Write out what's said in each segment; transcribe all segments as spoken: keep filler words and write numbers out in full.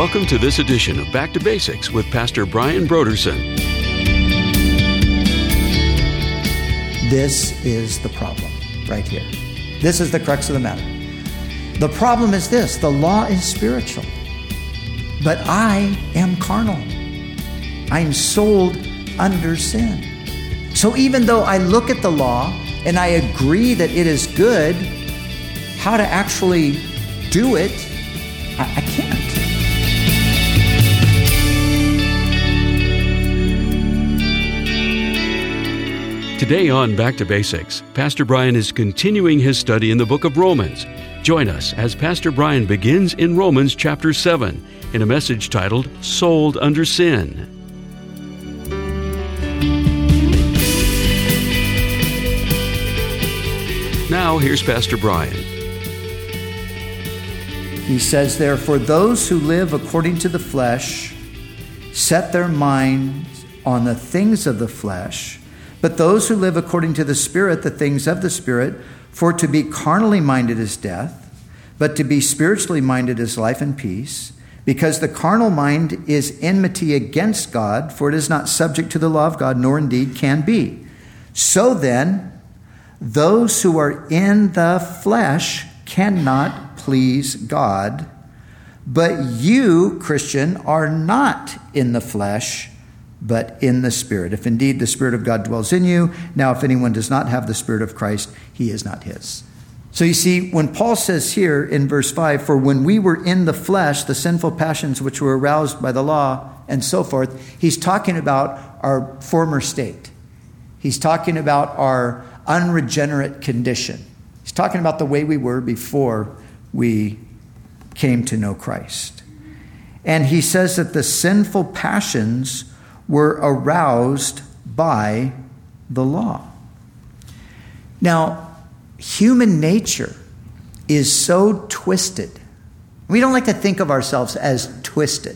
Welcome to this edition of Back to Basics with Pastor Brian Broderson. This is the problem right here. This is the crux of the matter. The problem is this: the law is spiritual, but I am carnal. I'm sold under sin. So even though I look at the law and I agree that it is good, how to actually do it, I, I can't. Today on Back to Basics, Pastor Brian is continuing his study in the book of Romans. Join us as Pastor Brian begins in Romans chapter seven in a message titled, Sold Under Sin. Now, here's Pastor Brian. He says there, "For those who live according to the flesh set their minds on the things of the flesh, but those who live according to the Spirit, the things of the Spirit. For to be carnally minded is death, but to be spiritually minded is life and peace. Because the carnal mind is enmity against God, for it is not subject to the law of God, nor indeed can be. So then, those who are in the flesh cannot please God. But you, Christian, are not in the flesh, but in the Spirit. If indeed the Spirit of God dwells in you. Now, if anyone does not have the Spirit of Christ, he is not his." So you see, when Paul says here in verse five, "For when we were in the flesh, the sinful passions which were aroused by the law," and so forth, he's talking about our former state. He's talking about our unregenerate condition. He's talking about the way we were before we came to know Christ. And he says that the sinful passions were aroused by the law. Now, human nature is so twisted. We don't like to think of ourselves as twisted.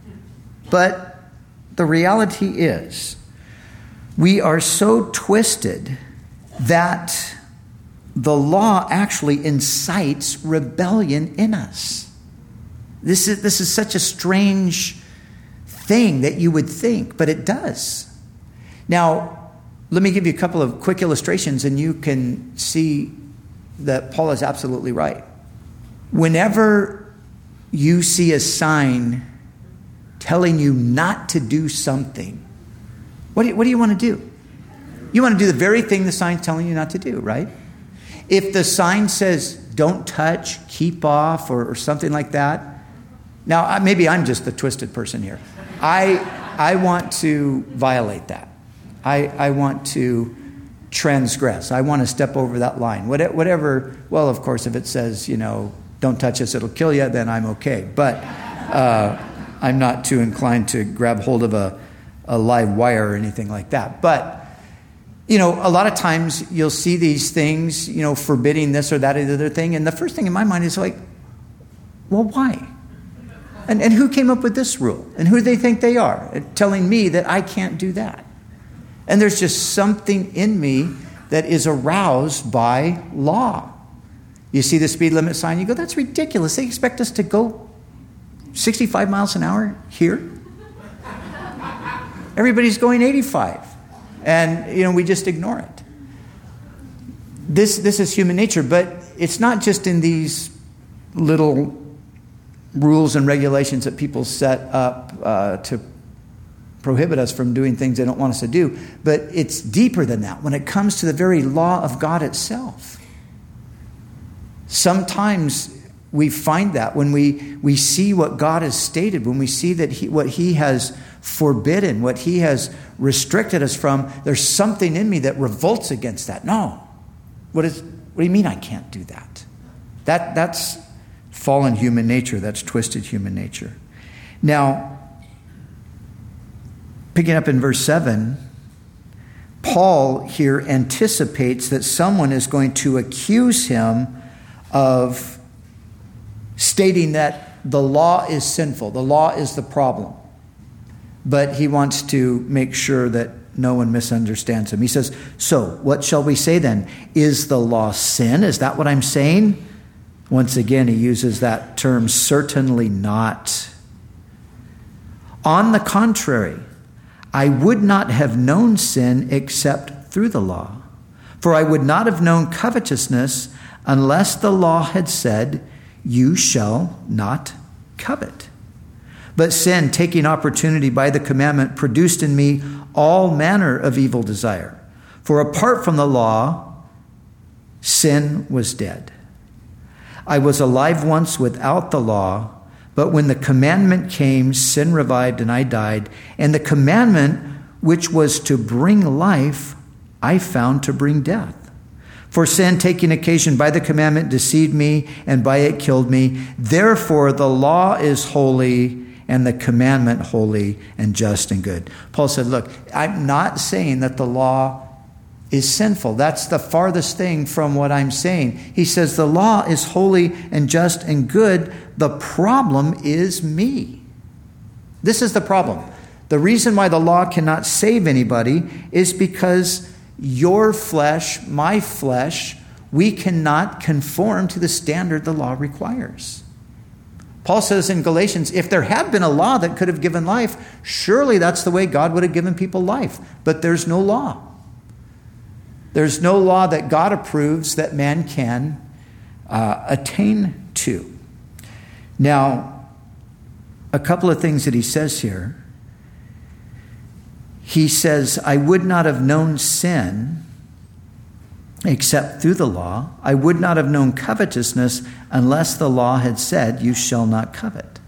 But the reality is, we are so twisted that the law actually incites rebellion in us. This is, this is such a strange thing that you would think, but it does. Now, let me give you a couple of quick illustrations and you can see that Paul is absolutely right. Whenever you see a sign telling you not to do something, what do you, what do you want to do? You want to do the very thing the sign's telling you not to do, right? If the sign says, "Don't touch, keep off," or, or something like that. Now, maybe I'm just the twisted person here. I I want to violate that. I, I want to transgress. I want to step over that line. What, whatever, well, of course, if it says, you know, "Don't touch this, it'll kill you," then I'm okay. But uh, I'm not too inclined to grab hold of a, a live wire or anything like that. But, you know, a lot of times you'll see these things, you know, forbidding this or that or the other thing. And the first thing in my mind is like, well, why? And, and who came up with this rule? And who do they think they are? Telling me that I can't do that. And there's just something in me that is aroused by law. You see the speed limit sign, you go, that's ridiculous. They expect us to go sixty-five miles an hour here? Everybody's going eighty-five. And, you know, we just ignore it. This, this is human nature, but it's not just in these little rules and regulations that people set up uh, to prohibit us from doing things they don't want us to do. But it's deeper than that when it comes to the very law of God itself. Sometimes we find that when we, we see what God has stated, when we see that he, what he has forbidden, what he has restricted us from, there's something in me that revolts against that. No. What is? What do you mean I can't do that? That that's fallen human nature. That's twisted human nature. Now, picking up in verse seven, Paul here anticipates that someone is going to accuse him of stating that the law is sinful. The law is the problem. But he wants to make sure that no one misunderstands him. He says, "So, what shall we say then? Is the law sin? Is that what I'm saying?" Once again, he uses that term, "certainly not." On the contrary, I would not have known sin except through the law. For I would not have known covetousness unless the law had said, you shall not covet. But sin, taking opportunity by the commandment, produced in me all manner of evil desire. For apart from the law, sin was dead. I was alive once without the law, but when the commandment came, sin revived and I died. And the commandment, which was to bring life, I found to bring death. For sin, taking occasion by the commandment, deceived me, and by it killed me. Therefore, the law is holy, and the commandment holy and just and good. Paul said, look, I'm not saying that the law is sinful. That's the farthest thing from what I'm saying. He says the law is holy and just and good. The problem is me. This is the problem. The reason why the law cannot save anybody is because your flesh, my flesh, we cannot conform to the standard the law requires. Paul says in Galatians, if there had been a law that could have given life, surely that's the way God would have given people life. But there's no law. There's no law that God approves that man can uh, attain to. Now, a couple of things that he says here. He says, I would not have known sin except through the law. I would not have known covetousness unless the law had said, you shall not covet.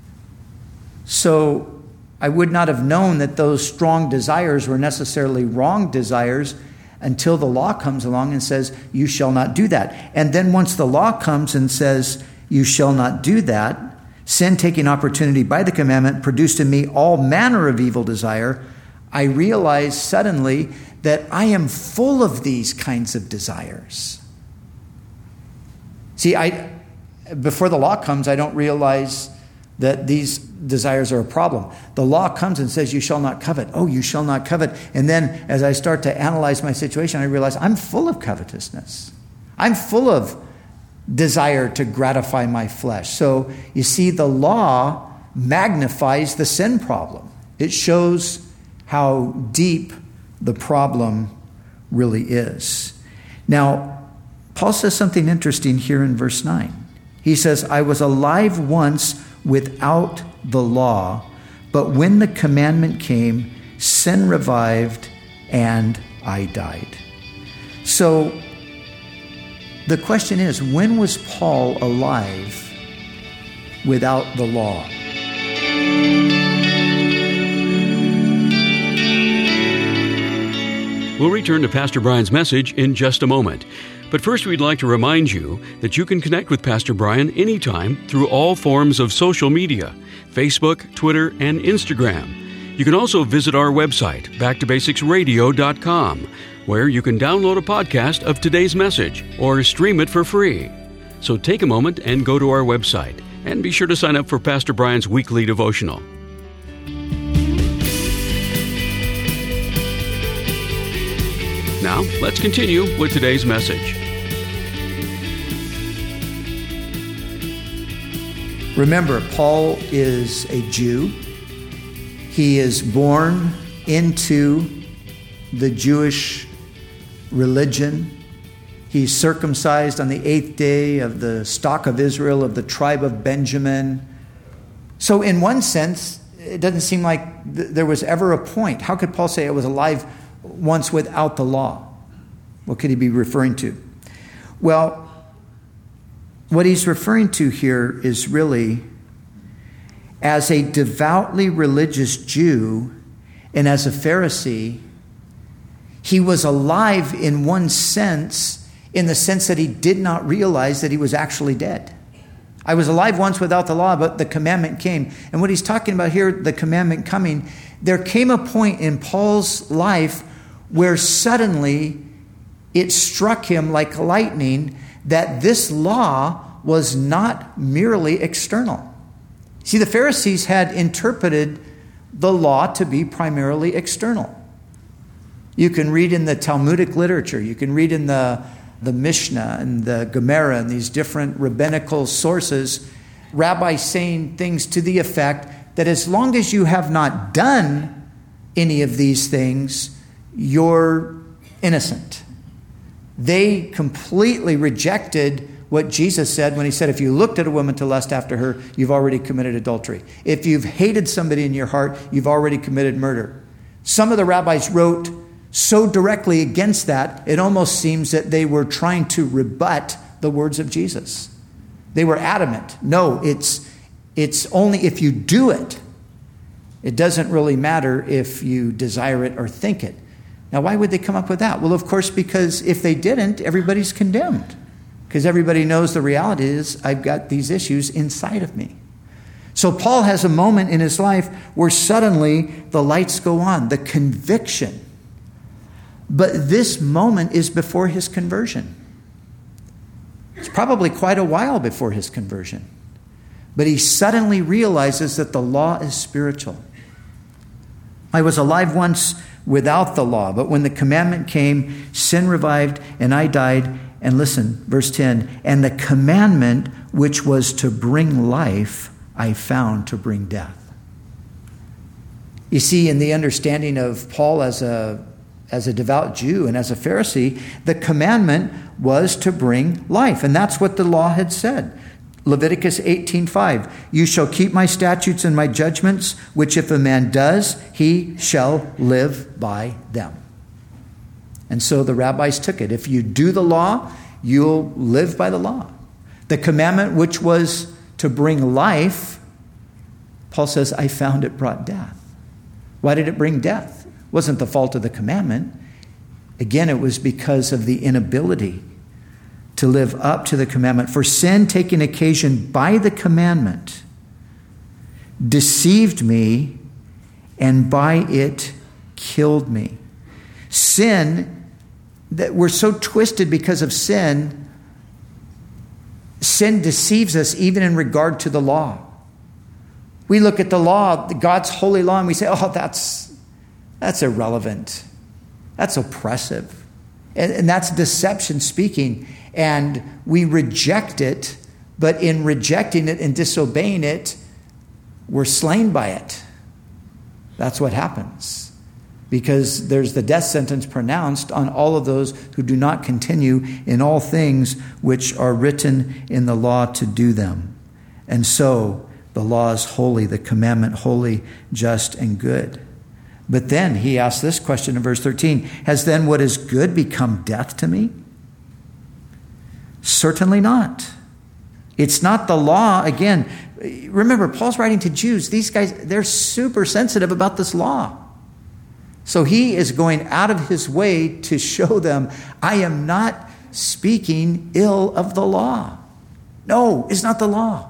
So I would not have known that those strong desires were necessarily wrong desires until the law comes along and says, you shall not do that. And then once the law comes and says, you shall not do that, sin, taking opportunity by the commandment, produced in me all manner of evil desire. I realize suddenly that I am full of these kinds of desires. See, I before the law comes, I don't realize that these desires are a problem. The law comes and says, you shall not covet. Oh, you shall not covet. And then as I start to analyze my situation, I realize I'm full of covetousness. I'm full of desire to gratify my flesh. So you see, the law magnifies the sin problem. It shows how deep the problem really is. Now, Paul says something interesting here in verse nine. He says, I was alive once without the law, but when the commandment came, sin revived and I died. So the question is, when was Paul alive without the law? We'll return to Pastor Brian's message in just a moment. But first, we'd like to remind you that you can connect with Pastor Brian anytime through all forms of social media, Facebook, Twitter, and Instagram. You can also visit our website, back to basics radio dot com, where you can download a podcast of today's message or stream it for free. So take a moment and go to our website, and be sure to sign up for Pastor Brian's weekly devotional. Now, let's continue with today's message. Remember, Paul is a Jew. He is born into the Jewish religion. He's circumcised on the eighth day of the stock of Israel, of the tribe of Benjamin. So in one sense, it doesn't seem like th- there was ever a point. How could Paul say I was alive once without the law? What could he be referring to? Well, what he's referring to here is really, as a devoutly religious Jew and as a Pharisee, he was alive in one sense, in the sense that he did not realize that he was actually dead. I was alive once without the law, but the commandment came. And what he's talking about here, the commandment coming, there came a point in Paul's life where suddenly it struck him like lightning that this law was not merely external. See, the Pharisees had interpreted the law to be primarily external. You can read in the Talmudic literature, you can read in the, the Mishnah and the Gemara and these different rabbinical sources, rabbis saying things to the effect that as long as you have not done any of these things, you're innocent. They completely rejected what Jesus said when he said, if you looked at a woman to lust after her, you've already committed adultery. If you've hated somebody in your heart, you've already committed murder. Some of the rabbis wrote so directly against that, it almost seems that they were trying to rebut the words of Jesus. They were adamant. No, it's, it's only if you do it. It doesn't really matter if you desire it or think it. Now, why would they come up with that? Well, of course, because if they didn't, everybody's condemned. Because everybody knows the reality is, I've got these issues inside of me. So Paul has a moment in his life where suddenly the lights go on, the conviction. But this moment is before his conversion. It's probably quite a while before his conversion. But he suddenly realizes that the law is spiritual. I was alive once without the law, but when the commandment came, sin revived and I died. And listen, verse ten, and the commandment which was to bring life, I found to bring death. You see, in the understanding of Paul as a, as a devout Jew and as a Pharisee, the commandment was to bring life. And that's what the law had said. Leviticus eighteen five, you shall keep my statutes and my judgments, which if a man does, he shall live by them. And so the rabbis took it. If you do the law, you'll live by the law. The commandment which was to bring life, Paul says, I found it brought death. Why did it bring death? It wasn't the fault of the commandment. Again, it was because of the inability to live up to the commandment. For sin taking occasion by the commandment deceived me, and by it killed me. Sin, that we're so twisted because of sin, sin deceives us even in regard to the law. We look at the law, God's holy law, and we say, oh, that's, that's irrelevant. That's oppressive. And, and that's deception speaking. And we reject it, but in rejecting it and disobeying it, we're slain by it. That's what happens. Because there's the death sentence pronounced on all of those who do not continue in all things which are written in the law to do them. And so the law is holy, the commandment holy, just, and good. But then he asks this question in verse thirteen, has then what is good become death to me? Certainly not. It's not the law. Again, remember, Paul's writing to Jews. These guys, they're super sensitive about this law. So he is going out of his way to show them, I am not speaking ill of the law. No, it's not the law.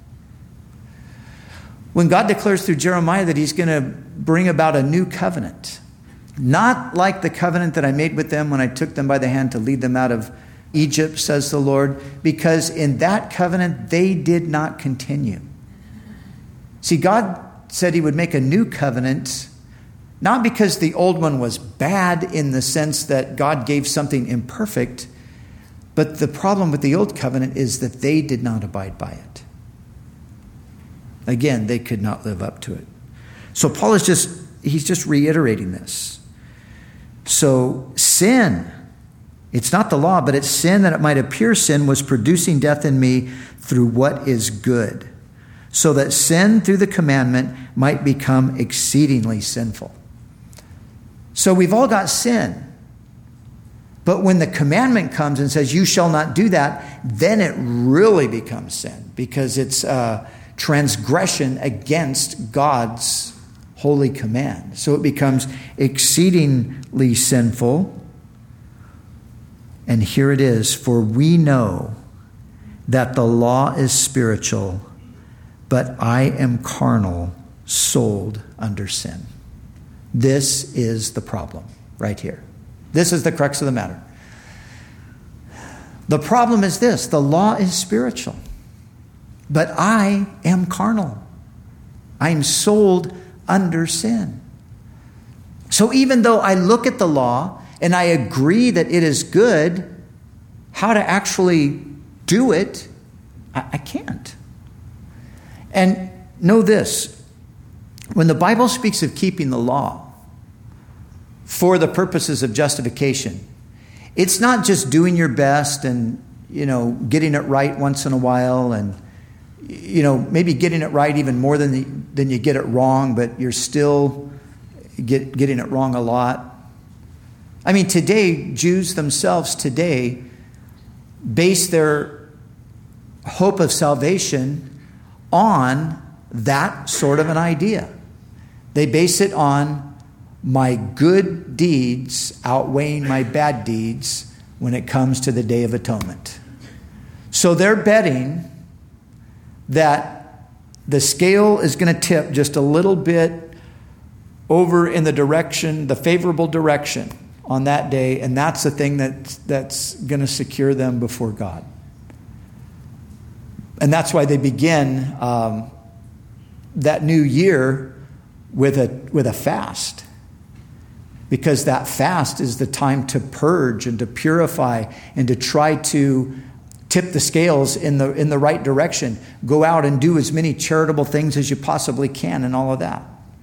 When God declares through Jeremiah that he's going to bring about a new covenant, not like the covenant that I made with them when I took them by the hand to lead them out of Egypt, says the Lord, because in that covenant they did not continue. See, God said he would make a new covenant, not because the old one was bad in the sense that God gave something imperfect, but the problem with the old covenant is that they did not abide by it. Again, they could not live up to it. So Paul is just, he's just reiterating this. So sin, it's not the law, but it's sin that it might appear sin was producing death in me through what is good, so that sin through the commandment might become exceedingly sinful. So we've all got sin. But when the commandment comes and says, you shall not do that, then it really becomes sin, because it's a transgression against God's holy command. So it becomes exceedingly sinful. And here it is, for we know that the law is spiritual, but I am carnal, sold under sin. This is the problem right here. This is the crux of the matter. The problem is this: the law is spiritual, but I am carnal. I'm sold under sin. So even though I look at the law and I agree that it is good, how to actually do it, I, I can't. And know this, when the Bible speaks of keeping the law for the purposes of justification, it's not just doing your best and, you know, getting it right once in a while and, you know, maybe getting it right even more than the, than you get it wrong, but you're still get, getting it wrong a lot. I mean, today, Jews themselves today base their hope of salvation on that sort of an idea. They base it on my good deeds outweighing my bad deeds when it comes to the Day of Atonement. So they're betting that the scale is going to tip just a little bit over in the direction, the favorable direction on that day, and that's the thing that, that's going to secure them before God. And that's why they begin um, that new year with a with a fast. Because that fast is the time to purge and to purify and to try to tip the scales in the in the right direction. Go out and do as many charitable things as you possibly can and all of that.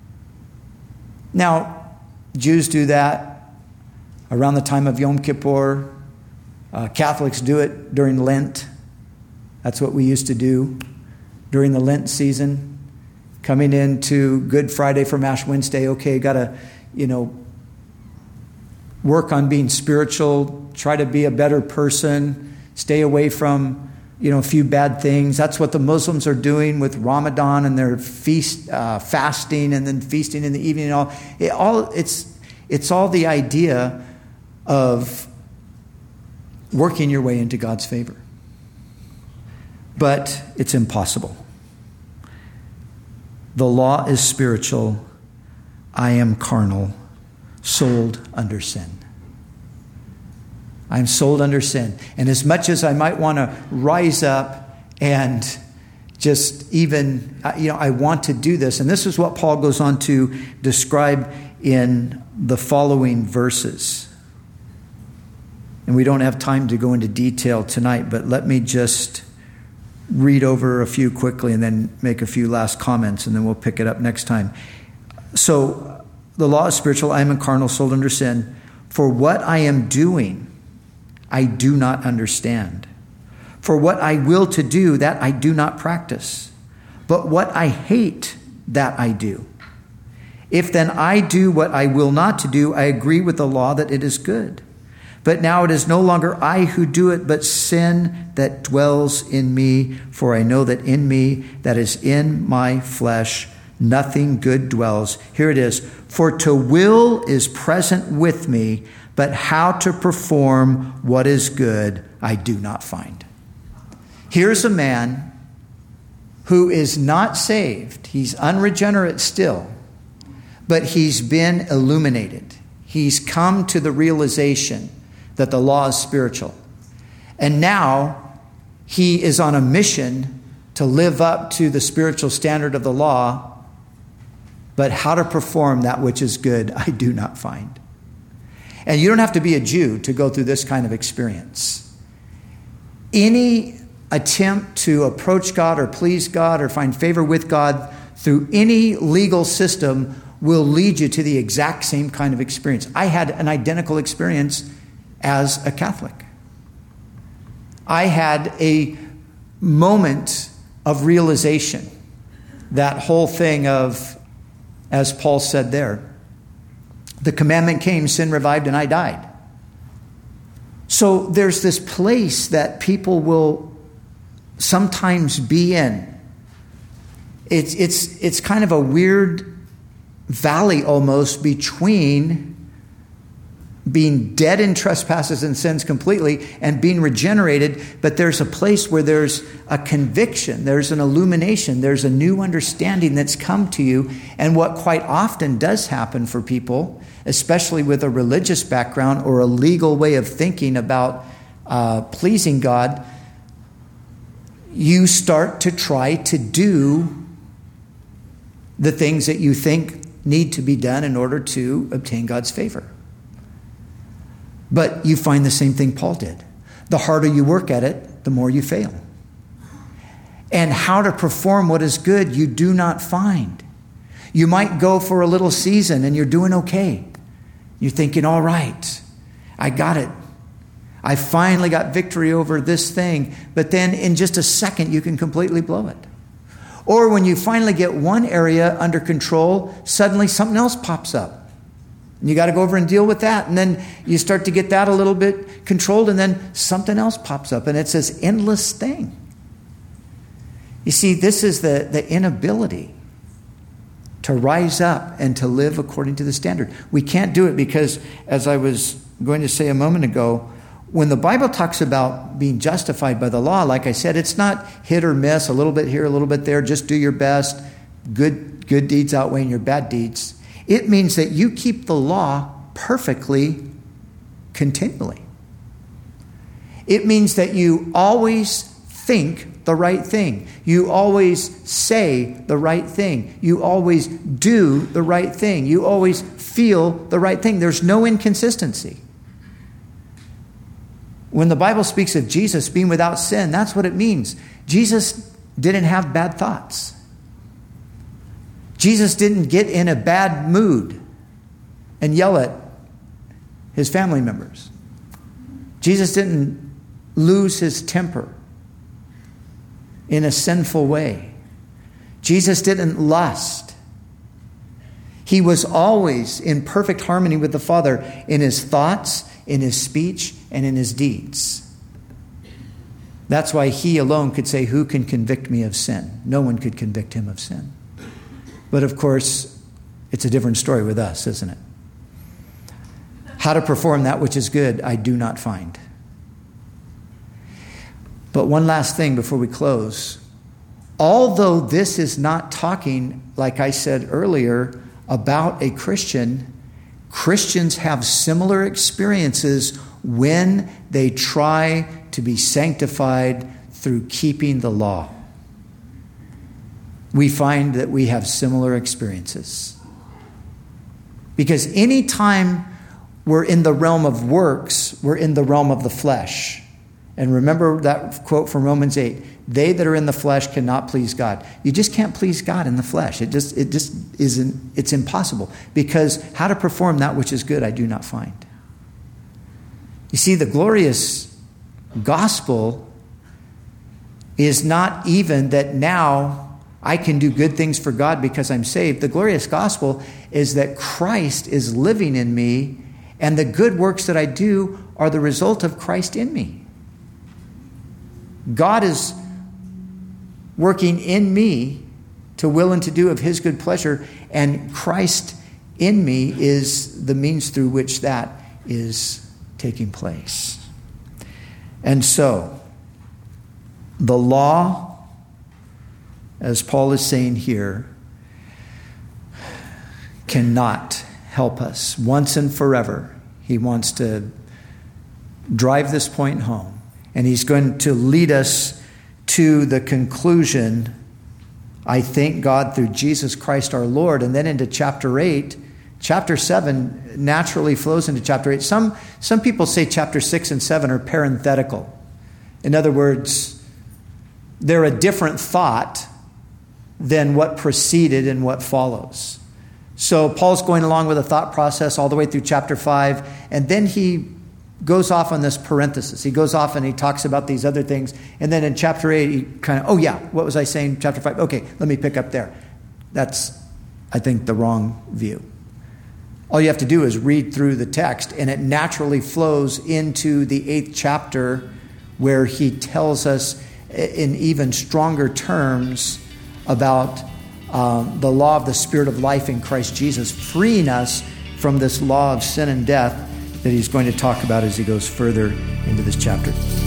Now, Jews do that around the time of Yom Kippur. Uh, Catholics do it during Lent. That's what we used to do during the Lent season. Coming into Good Friday from Ash Wednesday, okay, got to, you know, work on being spiritual, try to be a better person, stay away from, you know, a few bad things. That's what the Muslims are doing with Ramadan and their feast, uh, fasting and then feasting in the evening. And all, it, all it's it's all the idea of working your way into God's favor. But it's impossible. The law is spiritual. I am carnal, sold under sin. I'm sold under sin. And as much as I might want to rise up and just even, you know, I want to do this. And this is what Paul goes on to describe in the following verses. And we don't have time to go into detail tonight, but let me just read over a few quickly and then make a few last comments, and then we'll pick it up next time. So, the law is spiritual. I am carnal, sold under sin. For what I am doing, I do not understand. For what I will to do, that I do not practice. But what I hate, that I do. If then I do what I will not to do, I agree with the law that it is good. But now it is no longer I who do it, but sin that dwells in me. For I know that in me, that is in my flesh, nothing good dwells. Here it is. For to will is present with me, but how to perform what is good, I do not find. Here's a man who is not saved. He's unregenerate still, but he's been illuminated. He's come to the realization that the law is spiritual. And now he is on a mission to live up to the spiritual standard of the law, but how to perform that which is good, I do not find. And you don't have to be a Jew to go through this kind of experience. Any attempt to approach God or please God or find favor with God through any legal system will lead you to the exact same kind of experience. I had an identical experience as a Catholic. I had a moment of realization, that whole thing of, as Paul said there, the commandment came, sin revived, and I died. So there's this place that people will sometimes be in. It's, it's, it's kind of a weird valley almost between being dead in trespasses and sins completely and being regenerated, but there's a place where there's a conviction, there's an illumination, there's a new understanding that's come to you. And what quite often does happen for people, especially with a religious background or a legal way of thinking about uh, pleasing God, you start to try to do the things that you think need to be done in order to obtain God's favor. But you find the same thing Paul did. The harder you work at it, the more you fail. And how to perform what is good, you do not find. You might go for a little season and you're doing okay. You're thinking, all right, I got it. I finally got victory over this thing. But then in just a second, you can completely blow it. Or when you finally get one area under control, suddenly something else pops up. And you got to go over and deal with that. And then you start to get that a little bit controlled, and then something else pops up. And it's this endless thing. You see, this is the, the inability to rise up and to live according to the standard. We can't do it because, as I was going to say a moment ago, when the Bible talks about being justified by the law, like I said, it's not hit or miss, a little bit here, a little bit there, just do your best, good, good deeds outweighing your bad deeds. It means that you keep the law perfectly, continually. It means that you always think the right thing. You always say the right thing. You always do the right thing. You always feel the right thing. There's no inconsistency. When the Bible speaks of Jesus being without sin, that's what it means. Jesus didn't have bad thoughts. Jesus didn't get in a bad mood and yell at his family members. Jesus didn't lose his temper in a sinful way. Jesus didn't lust. He was always in perfect harmony with the Father in his thoughts, in his speech, and in his deeds. That's why he alone could say, who can convict me of sin? No one could convict him of sin. But of course, it's a different story with us, isn't it? How to perform that which is good, I do not find. But one last thing before we close. Although this is not talking, like I said earlier, about a Christian, Christians have similar experiences when they try to be sanctified through keeping the law. We find that we have similar experiences. Because any time we're in the realm of works, we're in the realm of the flesh. And remember that quote from Romans eight, they that are in the flesh cannot please God. You just can't please God in the flesh. It just it just isn't, it's impossible. Because how to perform that which is good, I do not find. You see, the glorious gospel is not even that now I can do good things for God because I'm saved. The glorious gospel is that Christ is living in me, and the good works that I do are the result of Christ in me. God is working in me to will and to do of his good pleasure, and Christ in me is the means through which that is taking place. And so, the law, as Paul is saying here, cannot help us. Once and forever, he wants to drive this point home. And he's going to lead us to the conclusion, I thank God through Jesus Christ our Lord. And then into chapter eight, chapter seven naturally flows into chapter eight. Some, some people say chapter six and seven are parenthetical. In other words, they're a different thought than what preceded and what follows. So Paul's going along with a thought process all the way through chapter five, and then he goes off on this parenthesis. He goes off and he talks about these other things. And then in chapter eight, he kind of, oh yeah, what was I saying? Chapter five. Okay, let me pick up there. That's, I think, the wrong view. All you have to do is read through the text, and it naturally flows into the eighth chapter, where he tells us in even stronger terms about um, the law of the Spirit of life in Christ Jesus, freeing us from this law of sin and death that he's going to talk about as he goes further into this chapter.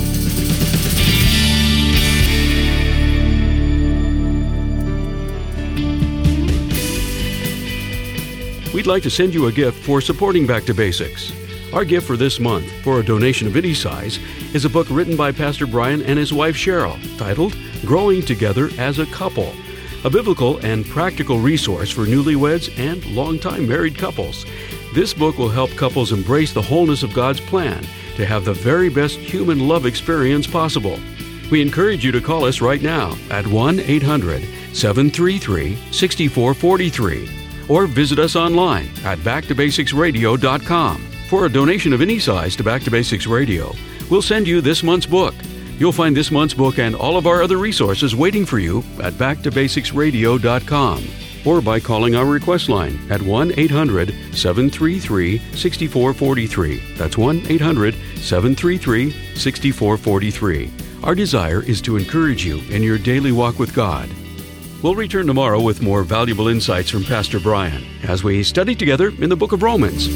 We'd like to send you a gift for supporting Back to Basics. Our gift for this month, for a donation of any size, is a book written by Pastor Brian and his wife Cheryl, titled Growing Together as a Couple, a biblical and practical resource for newlyweds and longtime married couples. This book will help couples embrace the wholeness of God's plan to have the very best human love experience possible. We encourage you to call us right now at one eight hundred seven three three, six four four three or visit us online at back to basics radio dot com. For a donation of any size to Back to Basics Radio, we'll send you this month's book. You'll find this month's book and all of our other resources waiting for you at back to basics radio dot com or by calling our request line at one eight hundred, seven three three, six four four three. That's one eight hundred, seven three three, six four four three. Our desire is to encourage you in your daily walk with God. We'll return tomorrow with more valuable insights from Pastor Brian as we study together in the book of Romans.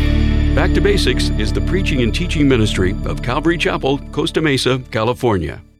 Back to Basics is the preaching and teaching ministry of Calvary Chapel, Costa Mesa, California.